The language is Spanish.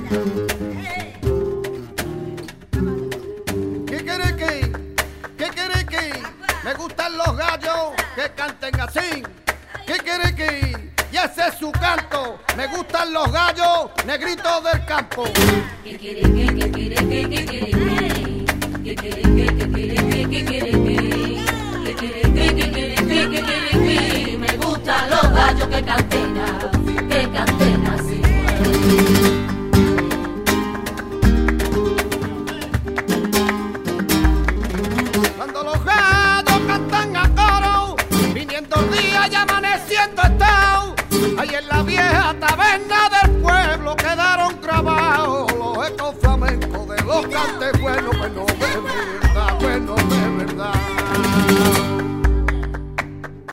Kikiriki, me gustan los gallos que canten así. Kikiriki, y ese es su canto. Me gustan los gallos negritos del campo. Kikiriki, kikiriki, kikiriki. Kikiriki, kikiriki, kikiriki. Kikiriki, kikiriki, kikiriki. Me gustan los gallos que canten así. Cuando los gallos cantan a coro, viniendo el día y amaneciendo